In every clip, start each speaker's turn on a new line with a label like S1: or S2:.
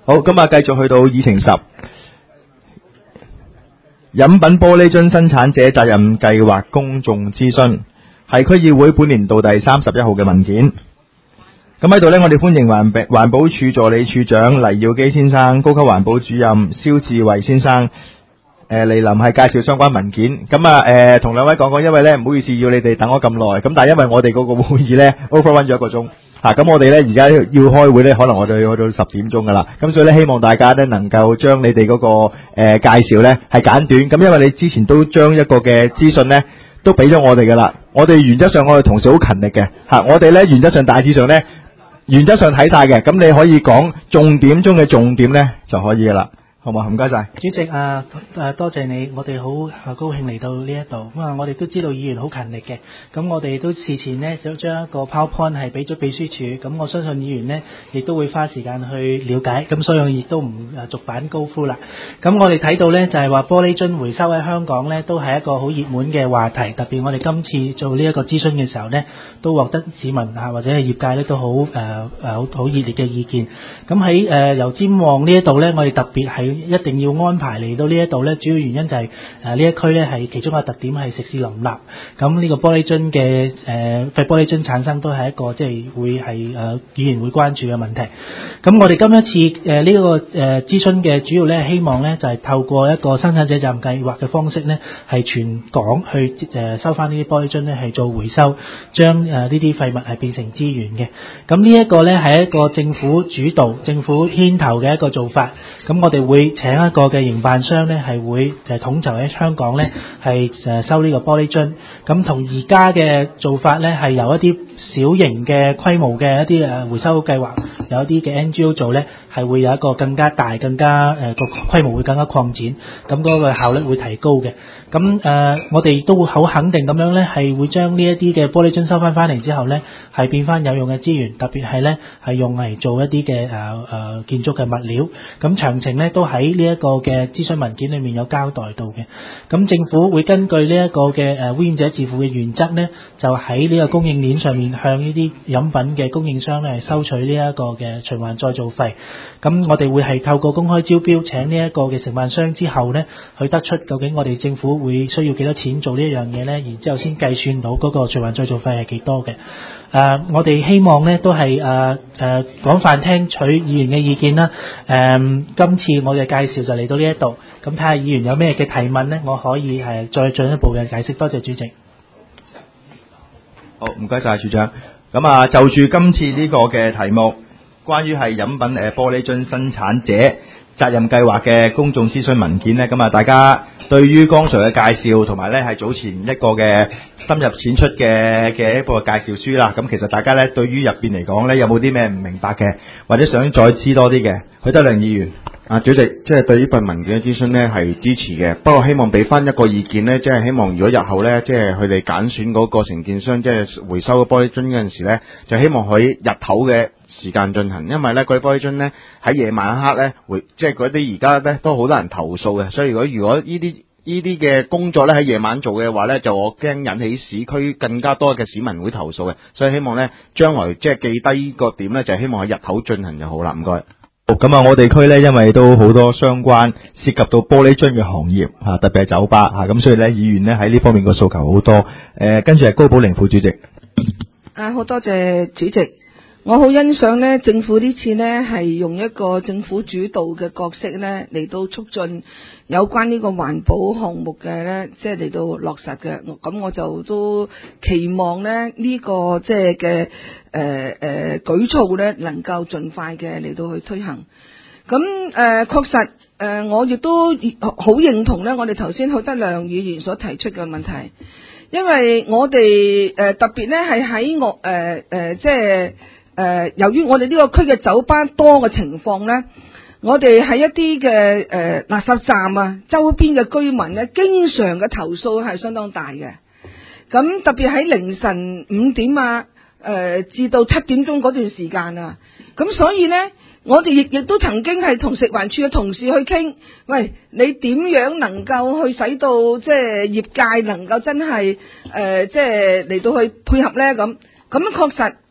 S1: 好，咁啊，繼續去到議程10，飲品玻璃樽生產者責任計劃公眾諮詢，係區議會本年度第31號嘅文件。咁喺度呢，我哋歡迎環保署助理處長黎耀基先生、高級環保主任蕭志偉先生嚟臨係介紹相關文件。咁啊同兩位講講，因為呢唔好意思要你哋等咗咁耐，咁但係因為我哋嗰個會議呢 overrun 咗1個鐘。咁我哋咧而家要開會咧，可能我哋要去到10點鐘噶啦。咁所以咧，希望大家咧能夠將你哋嗰個介紹咧係簡短。咁因為你之前都將一個嘅資訊咧都俾咗我哋噶啦。我哋原則上我哋同事好勤力嘅我哋咧原則上大致上咧原則上睇晒嘅。咁你可以講重點中嘅重點咧就可以噶啦。好嘛，唔該晒。
S2: 主席多謝你，我哋好高興嚟到呢一度。咁我哋都知道議員好勤力嘅，咁我哋都事前呢就將一個 PowerPoint 係俾咗秘書處，咁我相信議員呢亦都會花時間去了解，咁所以我亦都唔逐版高呼啦。咁我哋睇到呢就係話玻璃樽回收喺香港呢都係一個好熱門嘅話題，特別我哋今次做呢一個諮詢嘅時候呢，都獲得市民或者係業界呢都好熱烈嘅意見。咁喺油尖旺呢一度呢，我哋特別係一定要安排嚟到呢一度呢，主要原因就係呢一區呢係其中一個特點係食肆林立，咁呢個玻璃樽嘅廢玻璃樽產生都係一個即係會係議員會關注嘅問題。咁我哋今一次呢個諮詢嘅主要呢，希望呢就係透過一個生產者責任計劃嘅方式呢，係全港去收翻呢啲玻璃樽呢係做回收，將呢啲廢物係變成資源嘅。咁呢一個呢係一個政府主導、政府牽頭嘅一個做法。咁我哋會請一個嘅營辦商呢係會統籌喺香港呢係收呢個玻璃樽。咁同而家嘅做法呢係由一啲小型嘅規模嘅一啲回收計劃，有一啲嘅 NGO 做呢係會有一個更加大、更加個規模會更加擴展，咁嗰個效率會提高嘅。咁我哋都會好肯定咁樣呢係會將呢一啲嘅玻璃樽收翻嚟之後呢係變翻有用嘅資源，特別係呢係用嚟做一啲嘅建築嘅物料。咁詳情呢都喺呢一個嘅諮詢文件裏面有交代到嘅。咁政府會根據呢一個嘅污染者自負嘅原則呢，就喺呢個供應鏈上面向呢啲飲品嘅供應商呢收取呢一個嘅循環再造費。咁我哋會係透過公開招標請呢一個嘅承辦商之後呢，去得出究竟我哋政府會需要幾多錢做呢一樣嘢呢，然之後先計算到嗰個循環再造費係幾多嘅。我哋希望呢都係廣泛聽取議員嘅意見啦。今次我嘅介紹就嚟到呢一度，咁睇下議員有咩嘅提問呢，我可以再進一步嘅解釋。多謝主席。
S1: 好，唔該晒處長。咁就住今次呢個嘅題目，關於係飲品玻璃樽生產者責任計劃嘅公眾諮詢文件呢，咁大家對於剛才嘅介紹同埋呢係早前一個嘅深入淺出嘅一個介紹書啦。咁其實大家呢對於入邊嚟講呢，有冇啲咩唔明白嘅，或者想再知多啲嘅？許德亮議員。
S3: 主席，即係對呢份文件嘅諮詢呢係支持嘅，不過希望俾翻一個意見呢，即係希望如果日後呢，即係佢哋揀選嗰個承建商，即係回收嘅玻璃樽嗰陣時呢，就希望佢日頭嘅時間進行，因為呢嗰啲玻璃樽呢喺夜晚黑呢即係嗰啲而家呢都好多人投訴嘅，所以如果呢啲嘅工作呢喺夜晚做嘅話呢，就我驚引起市區更加多嘅市民會投訴嘅，所以希望呢將來即係記低呢個點呢，就係希望喺日頭進行就好啦，唔該。
S1: 咁我哋區咧，因為都好多相關涉及到玻璃樽嘅行業特別係酒吧咁所以咧，議員咧喺呢方面個訴求好多。跟住係高寶玲副主席。
S4: 好多謝主席。我好欣賞呢政府呢次呢係用一個政府主導嘅角色呢嚟到促進有關呢個環保項目嘅呢，即係嚟到落實嘅。咁我就都期望呢個即係嘅舉措呢能夠盡快嘅嚟到去推行。咁確實我亦都好認同呢我哋頭先許德亮議員所提出嘅問題，因為我哋特別呢係喺即係由於我哋呢個區嘅酒吧多嘅情況呢，我哋喺一啲嘅垃圾站啊，周邊嘅居民呢，經常嘅投訴係相當大嘅。咁特別喺凌晨5點至到7點鐘嗰段時間啊，咁所以呢，我哋亦都曾經係同食環署嘅同事去傾，喂，你點樣能夠去使到即係業界能夠真係即係嚟到去配合呢？咁確實。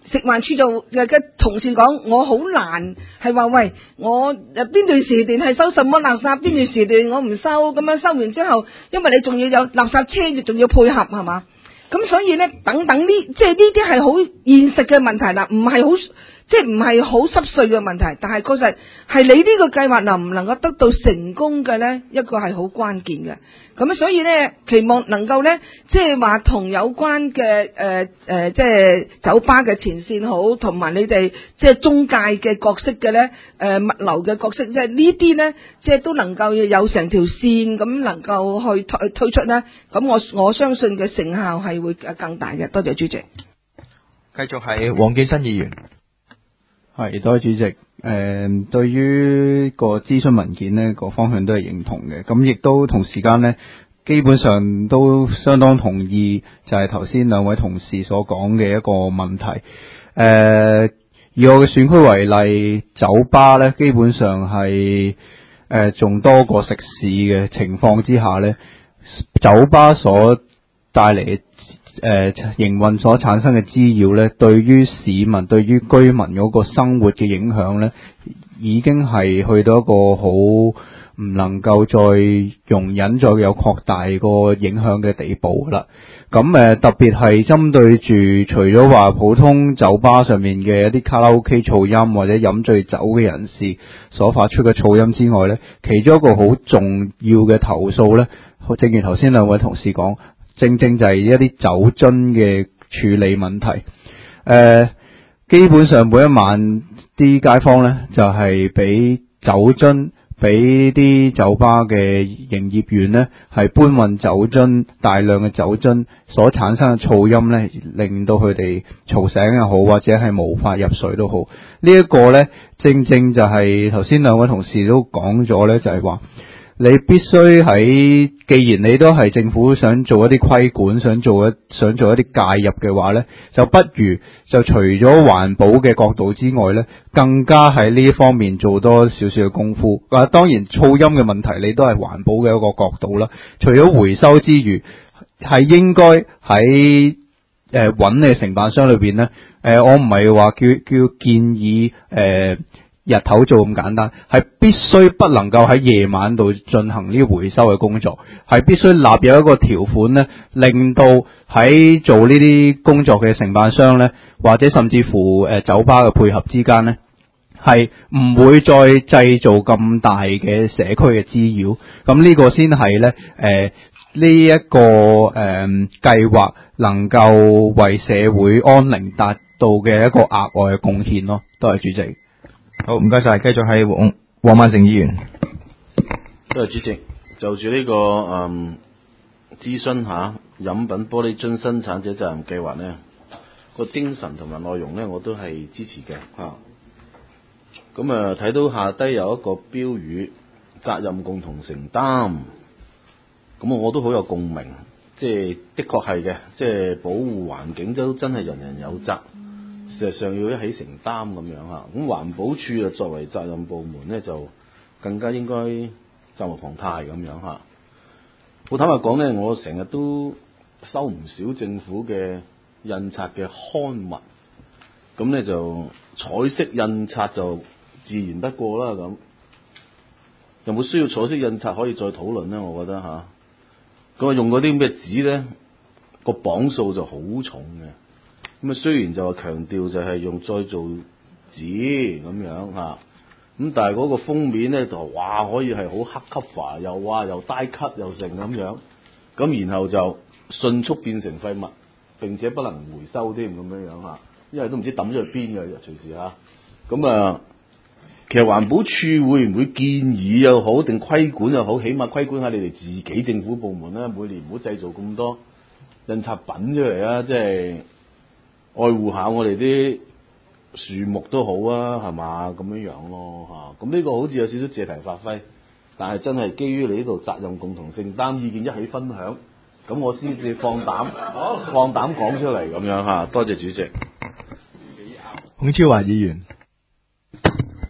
S4: 食環署就嘅同事講，我好難係話喂，我邊段時段係收什麼垃圾，邊段時段我唔收，咁樣收完之後，因為你仲要有垃圾車，仲要配合係嘛？咁所以咧，等等呢，即係呢啲係好現實嘅問題啦，唔係好即係唔係好濕碎嘅問題，但係確實係你呢個計劃能唔能夠得到成功嘅咧，一個係好關鍵嘅。咁所以咧，期望能夠咧，即係話同有關嘅即係酒吧嘅前線好，同埋你哋即係中介嘅角色嘅咧，物流嘅角色，即係呢啲咧，即係都能夠有成條線咁能夠去推出咧。咁我相信嘅成效係會更大嘅。多謝主席。
S1: 繼續係黃建新議員。
S5: 係，多謝主席。對於個諮詢文件呢個方向都係認同嘅，咁亦都同時間呢，基本上都相當同意，就係頭先兩位同事所講嘅一個問題。以我嘅選區為例，酒吧呢基本上係仲多過食肆嘅情況之下呢，酒吧所帶嚟嘅營運所產生嘅滋擾咧，對於市民、對於居民嗰個生活嘅影響咧，已經係去到一個好唔能夠再容忍、再有擴大個影響嘅地步啦。咁特別係針對住除咗話普通酒吧上面嘅一啲卡拉 OK 噪音或者飲醉酒嘅人士所發出嘅噪音之外咧，其中一個好重要嘅投訴咧，正如頭先兩位同事講。正正就係一啲酒樽嘅處理問題。基本上每一晚啲街坊咧就係俾酒樽，俾啲酒吧嘅營業員咧係搬運酒樽，大量嘅酒樽所產生嘅噪音咧，令到佢哋嘈醒又好，或者係無法入睡都好。呢一個咧，正正就係頭先兩位同事都講咗咧，就係話。你必須喺，既然你都係政府想做一啲規管，想做一啲介入嘅話咧，就不如就除咗環保嘅角度之外咧，更加喺呢一方面做多少少嘅功夫。當然噪音嘅問題你都係環保嘅一個角度啦。除咗回收之餘，係應該喺揾你嘅承辦商裏邊咧，我唔係話叫建議日頭做咁簡單，係必須不能夠喺夜晚度進行呢啲回收嘅工作，係必須納入一個條款咧，令到喺做呢啲工作嘅承辦商咧，或者甚至乎酒吧嘅配合之間咧，係唔會再製造咁大嘅社區嘅滋擾。咁呢個先係咧呢一個計劃能夠為社會安寧達到嘅一個額外嘅貢獻咯。多謝主席。
S1: 好，唔該晒，繼續係黃萬成議員。
S6: 多謝主席，就住呢個諮詢下飲品玻璃樽生產者責任計劃呢個精神同埋內容呢，我都係支持嘅嚇。咁睇到下低有一個標語，責任共同承擔。咁我都好有共鳴，即係的確係嘅，即係保護環境都真係人人有責。事實上要一起承擔咁樣嚇，咁環保署啊作為責任部門呢，就更加應該責無旁貸咁樣嚇。好坦白講呢，我成日都收唔少政府嘅印刷嘅刊物，咁呢就彩色印刷就自然不過啦咁。有冇需要彩色印刷可以再討論呢？我覺得嚇。咁用嗰啲咁嘅紙呢，個磅數就好重嘅。咁雖然就話強調就係用再造紙咁樣嚇，咁但係嗰個封面咧就哇可以係好黑 cover，又低 cut 又成咁樣，咁然後就迅速變成廢物，並且不能回收添咁樣嚇，因為都唔知抌咗去邊嘅隨時嚇。咁其實環保署會唔會建議又好定規管又好，起碼規管下你哋自己政府部門咧，每年唔好製造咁多印刷品出嚟啊，即係。愛護下我哋啲樹木都好啊，係嘛咁樣咯嚇。咁呢個好似有少少借題發揮，但係真係基於你呢度責任共同承擔，意見一起分享，咁我先至放膽講出嚟咁樣嚇。多謝主席。
S1: 孔超華議員。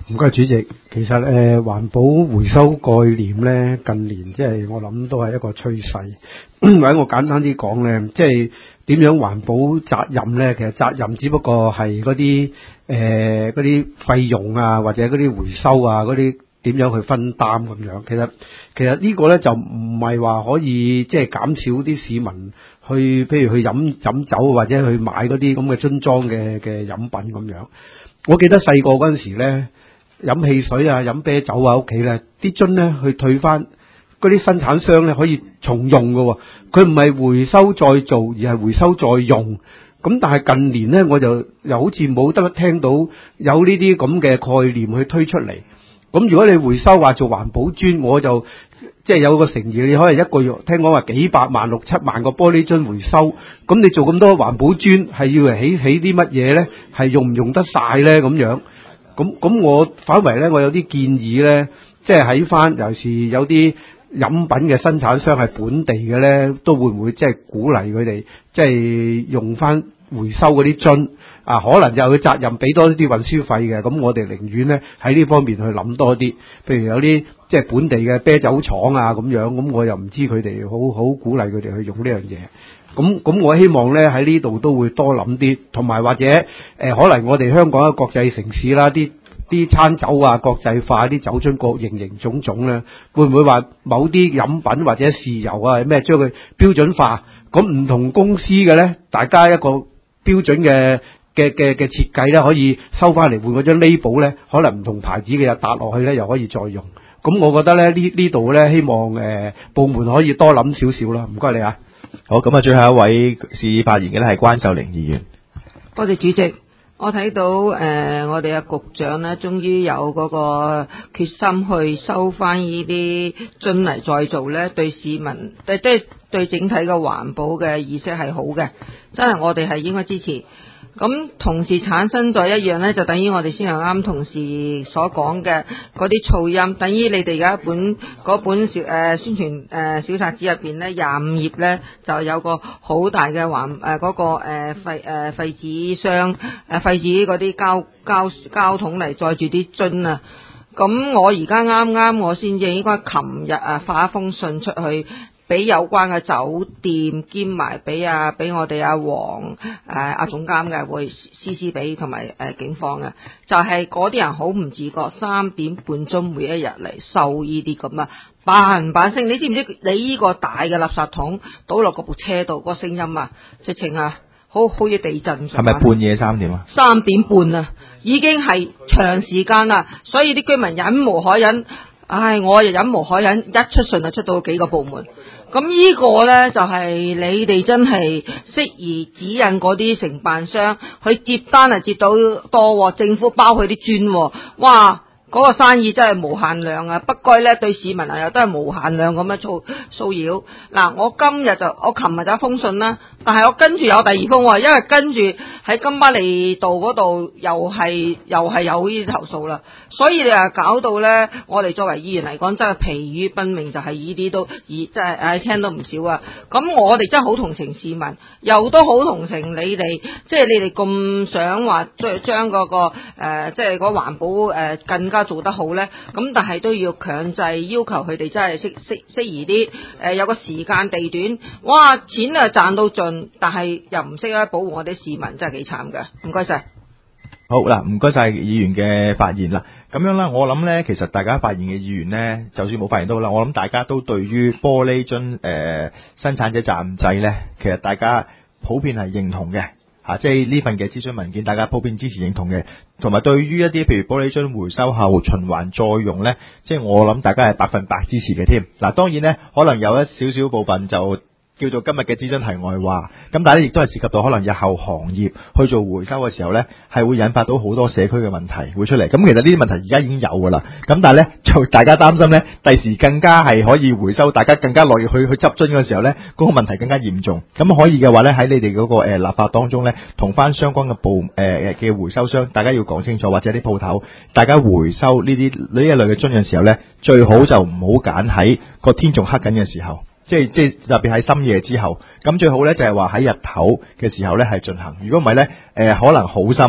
S7: 唔該主席，其實環保回收概念咧，近年即係我諗都係一個趨勢。或者我簡單啲講咧，即係點樣環保責任咧？其實責任只不過係嗰啲費用啊，或者嗰啲回收啊，嗰啲點樣去分擔咁樣。其實呢個咧就唔係話可以即係減少啲市民去，譬如去飲酒或者去買嗰啲咁嘅樽裝嘅飲品咁樣。我記得細個嗰陣時咧。飲汽水啊，飲啤酒啊，屋企咧啲樽咧去退翻，嗰啲生產商咧可以重用㗎喎，佢唔係回收再做，而係回收再用。咁但係近年咧，我就又好似冇得聽到有呢啲咁嘅概念去推出嚟。咁如果你回收話做環保樽，我就即係有個誠意，你可能一個月聽講話幾百萬、6、7萬個玻璃樽回收，咁你做咁多環保樽係要嚟起啲乜嘢咧？係用唔用得晒咧？咁樣？咁我反為咧，我有啲建議咧，即係喺翻，尤其是有啲飲品嘅生產商係本地嘅咧，都會唔會即係鼓勵佢哋，即係用翻回收嗰啲樽啊？可能有責任俾多啲運輸費嘅，咁我哋寧願咧喺呢方面去諗多啲。譬如有啲即係本地嘅啤酒廠啊咁樣，咁我又唔知佢哋好鼓勵佢哋去用呢樣嘢。咁我希望咧喺呢度都會多諗啲，同埋或者可能我哋香港嘅國際城市啦，啲餐酒啊國際化，啲酒樽各形種種咧，會唔會話某啲飲品或者豉油啊咩將佢標準化？咁唔同公司嘅咧，大家一個標準嘅設計咧，可以收翻嚟換嗰張 label 咧，可能唔同牌子嘅又搭落去咧，又可以再用。咁我覺得咧呢度咧，希望部門可以多諗少少啦。唔該你啊。
S1: 好，咁啊，最後一位示意發言嘅咧係關秀玲議員。
S4: 多謝主席，我睇到我哋嘅局長咧，終於有嗰個決心去收翻呢啲樽嚟再做咧，對市民對整體嘅環保嘅意識係好嘅，真係我哋係應該支持。咁同時產生咗一樣咧，就等於我哋先頭啱同事所講嘅嗰啲噪音，等於你哋而家嗰本宣傳小冊子入邊咧25頁咧就有個好大嘅嗰個廢紙箱廢紙嗰啲膠桶嚟載住啲樽啊！咁我而家啱我先至應該琴日發一封信出去。俾有關嘅酒店兼埋俾我哋阿黃總監嘅會 CC 俾同埋警方嘅，就係嗰啲人好唔自覺3點半鐘每一日嚟收呢啲咁啊，扮聲，你知唔知你呢個大嘅垃圾桶倒落嗰部車度個聲音啊，直情啊好似地震咁。
S1: 係咪半夜3點啊
S4: ？3點半啊，已經係長時間啦，所以啲居民忍無可忍。唉，我又忍無可忍，一出信就出到幾個部門。咁呢個呢，就係你哋真係適宜指引嗰啲承辦商，佢接單係接到多，政府包佢啲磚，哇！嗰個生意真係無限量啊！不過咧，對市民又都係無限量咁樣騷擾。嗱，我琴日就一封信啦，但係我跟住有第二封喎，因為跟住喺金巴利道嗰度又係有呢啲投訴啦，所以你話搞到咧，我哋作為議員嚟講，真係疲於奔命，就係呢啲都真係聽到唔少啊！咁我哋真係好同情市民，又都好同情你哋，即係你哋咁想話將嗰個即係嗰環保更加做得好咧，咁但係都要強制要求佢哋真係適宜啲，有個時間地段，哇，錢啊賺到盡，但係又唔識得保護我哋市民，真係幾慘㗎。唔該晒。
S1: 好嗱，唔該晒議員嘅發言啦。咁樣啦，我諗咧，其實大家發言嘅議員咧，就算冇發言都好啦，我諗大家都對於玻璃樽生產者責任制咧，其實大家普遍係認同嘅。即係呢份嘅諮詢文件，大家普遍支持認同嘅，同埋對於一啲譬如玻璃樽回收後循環再用咧，即係我諗大家係100%支持嘅添。嗱，當然咧，可能有一少少部分就叫做今日嘅諮詢題外話，咁但係咧亦都係涉及到可能日後行業去做回收嘅時候咧，係會引發到好多社區嘅問題會出嚟。咁其實呢啲問題而家已經有㗎啦，咁但係咧就大家擔心咧，第時更加係可以回收，大家更加樂意去執樽嘅時候咧，嗰個問題更加嚴重。咁可以嘅話咧，喺你哋嗰個立法當中咧，同翻相關嘅嘅回收商，大家要講清楚，或者啲鋪頭，大家回收呢一類嘅樽嘅時候咧，最好就唔好揀喺個天仲黑緊嘅時候。即係特別喺深夜之後，咁最好咧就係話喺日頭嘅時候咧係進行。如果唔係咧，可能好心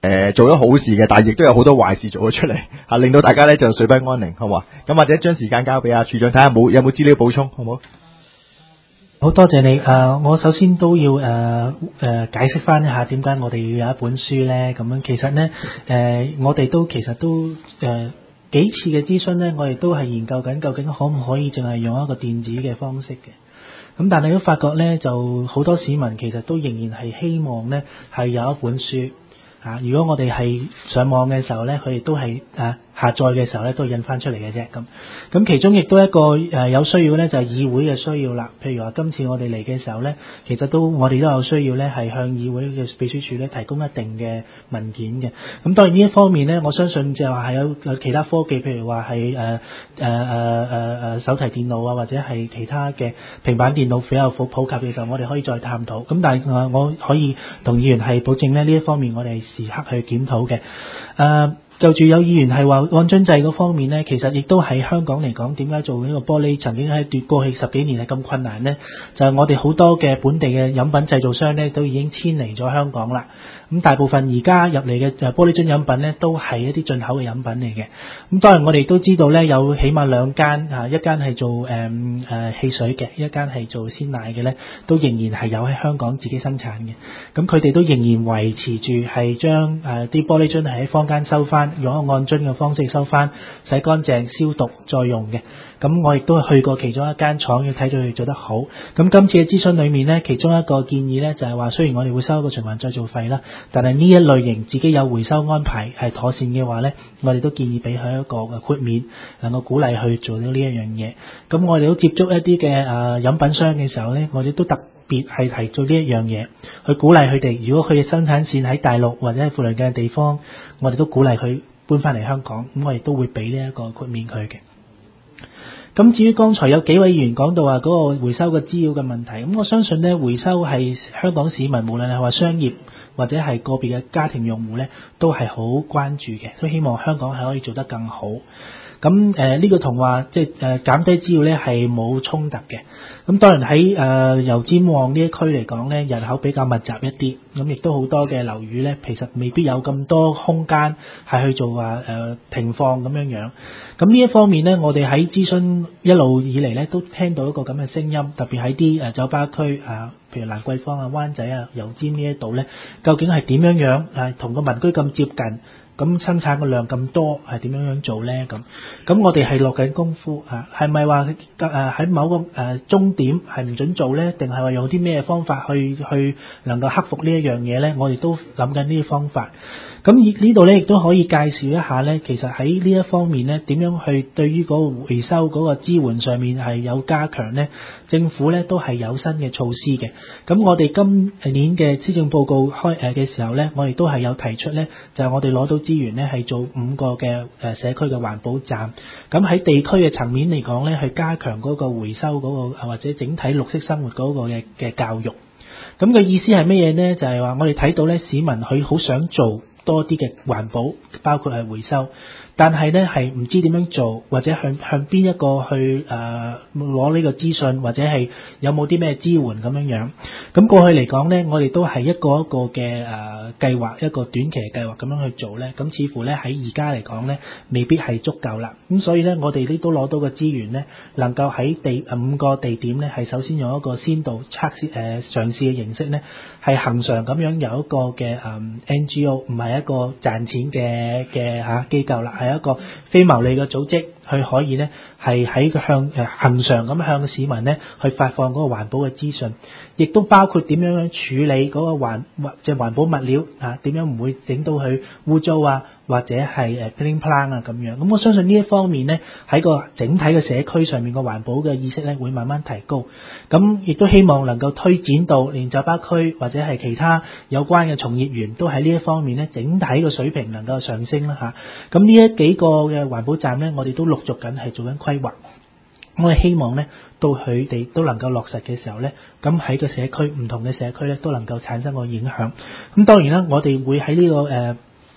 S1: 做咗好事嘅，但係亦都有好多壞事做咗出嚟嚇，令到大家咧就睡不安寧，好唔好啊？咁或者將時間交俾阿處長睇下有冇資料補充，好唔好？
S2: 好多謝你。我首先都要解釋翻一下點解我哋要有一本書呢。咁樣其實呢，我哋都幾次嘅諮詢呢，我哋都係研究緊究竟可唔可以淨係用一個電子嘅方式嘅。咁但係都發覺呢，就好多市民其實都仍然係希望呢係有一本書。如果我哋係上網嘅時候呢，佢哋都係下載嘅時候呢，都係印翻出嚟嘅啫。咁其中亦都一個有需要呢，就係議會嘅需要啦。譬如話今次我哋嚟嘅時候呢，其實我哋都有需要呢，係向議會嘅秘書處呢提供一定嘅文件嘅。咁當然呢一方面呢，我相信就係有其他科技，譬如話係手提電腦啊，或者係其他嘅平板電腦比較普及嘅時候，我哋可以再探討。咁但係我可以同議員係保證呢一方面我哋時刻去檢討嘅。就住有議員係話按樽制嗰方面呢，其實亦都喺香港嚟講，點解做呢個玻璃曾經喺過去10幾年係咁困難呢？就係我哋好多嘅本地嘅飲品製造商呢，都已經遷離咗香港啦。咁大部分而家入嚟嘅玻璃樽飲品呢，都係一啲進口嘅飲品嚟嘅。咁當然我哋都知道呢，有起碼2間一間係做汽水嘅，一間係做鮮奶嘅呢，都仍然係有喺香港自己生產嘅。咁佢哋都仍然維持住係將啲玻璃樽係喺坊間收翻，用按樽嘅方式收翻，洗乾淨、消毒再用嘅。咁我亦都去過其中一間廠，要睇到佢做得好。咁今次嘅諮詢裏面呢，其中一個建議呢，就係話，雖然我哋會收一個循環再造費啦，但係呢一類型自己有回收安排係妥善嘅話呢，我哋都建議俾佢一個豁免，能夠鼓勵去做到呢一樣嘢。咁我哋都接觸一啲嘅飲品商嘅時候呢，我哋都特別係提做呢一樣嘢，去鼓勵佢哋。如果佢嘅生產線喺大陸或者係附近嘅地方，我哋都鼓勵佢搬翻嚟香港，咁我哋都會俾呢一個豁免佢嘅。咁至於剛才有幾位議員講到話嗰個回收嘅資料嘅問題，咁我相信呢，回收係香港市民無論係話商業或者係個別嘅家庭用戶呢，都係好關注嘅，都希望香港係可以做得更好。咁呢個同話即係減低資料呢係冇衝突嘅。咁當然喺油尖旺呢一區嚟講呢，人口比較密集一啲，咁亦都好多嘅樓宇呢，其實未必有咁多空間係去做停放咁樣樣。咁呢一方面呢，我哋喺諮詢一路以嚟呢，都聽到一個咁嘅聲音，特別喺啲酒吧區譬如蘭桂坊啊、灣仔啊、油尖呢一度呢，究竟係點樣樣同個民居咁接近？咁生產嘅量咁多係點樣做呢？咁我哋係落緊功夫係咪話喺某個終點係唔準做呢？定係話用啲咩方法去能夠克服呢一樣嘢呢？我哋都諗緊呢啲方法。咁呢度呢，亦都可以介紹一下呢，其實喺呢一方面呢，點樣去對於嗰個回收嗰個支援上面係有加強呢？政府呢都係有新嘅措施嘅。咁我哋今年嘅施政報告嘅時候呢，我哋都係有提出呢，就係我哋攞到資源呢，係做5個嘅社區嘅環保站。咁喺地區嘅層面嚟講呢，去加強嗰個回收嗰個或者整體綠色生活嗰個嘅教育。咁嘅意思係乜嘢呢？就係話我哋睇到呢，市民佢好想做多啲嘅環保，包括係回收，但係呢係唔知點樣做，或者向邊一個去攞呢個資訊，或者係有冇啲咩支援咁樣樣。咁過去嚟講呢，我哋都係一個一個嘅計劃，一個短期嘅計劃咁樣去做呢。咁似乎呢喺而家嚟講呢，未必係足夠啦。咁所以呢，我哋呢都攞到嘅資源呢，能夠喺5個地點呢，係首先用一個先導測試嘗試嘅形式呢，係恆常咁樣有一個嘅NGO， 唔係一個賺錢嘅機構啦，係一個非牟利嘅組織，佢可以呢係喺恆常咁向市民呢去發放嗰個環保嘅資訊，亦都包括點樣處理嗰個環保物料點樣唔會整到佢污糟或者係pling plang咁樣。咁我相信呢一方面呢，喺個整體嘅社區上面個環保嘅意識呢會慢慢提高。咁亦都希望能夠推展到連酒吧區或者係其他有關嘅從業員都喺呢一方面呢，整體嘅水平能夠上升啦。咁呢幾個嘅環保站呢，我哋都陸續緊係做緊規劃。我哋希望呢，到佢哋都能夠落實嘅時候呢，咁喺個社區唔同嘅社區呢，都能夠產生個影響。咁當然啦，我哋會喺呢個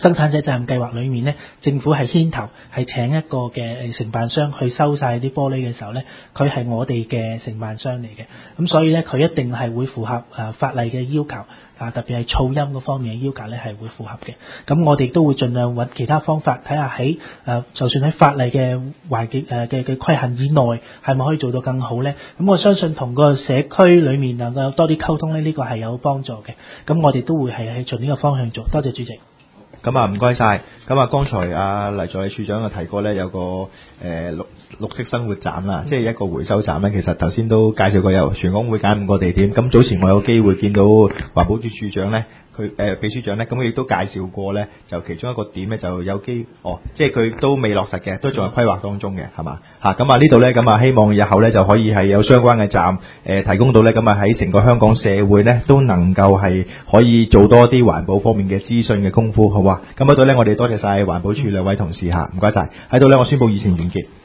S2: 生產者責任計劃裏面呢，政府係牽頭係請一個嘅承辦商去收晒啲玻璃嘅時候呢，佢係我哋嘅承辦商嚟嘅，咁所以呢，佢一定係會符合法例嘅要求。特別係噪音嗰方面嘅要求咧係會符合嘅，咁我哋都會盡量揾其他方法睇下喺就算喺法例嘅環境嘅規限以內，係咪可以做到更好咧？咁我相信同個社區裏面能夠有多啲溝通咧，呢個係有幫助嘅。咁我哋都會係從呢個方向做。多謝主席。
S1: 咁啊，唔該晒。咁啊，剛才黎助理處長提過咧，有個綠色生活站啦，即係一個回收站咧。其實頭先都介紹過，有全港會揀5個地點。咁早前我有機會見到環保署處長咧，佢秘書長咧，咁佢亦都介紹過咧，就其中一個點咧就有即係佢都未落實嘅，都仲係規劃當中嘅，係嘛？咁啊呢度咧，咁啊希望日後咧就可以係有相關嘅站提供到咧，咁啊喺成個香港社會咧都能夠係可以做多啲環保方面嘅資訊嘅功夫，好嘛？咁喺度咧，我哋多謝晒環保署2位同事嚇，唔該晒。喺度咧，我宣布議程完結。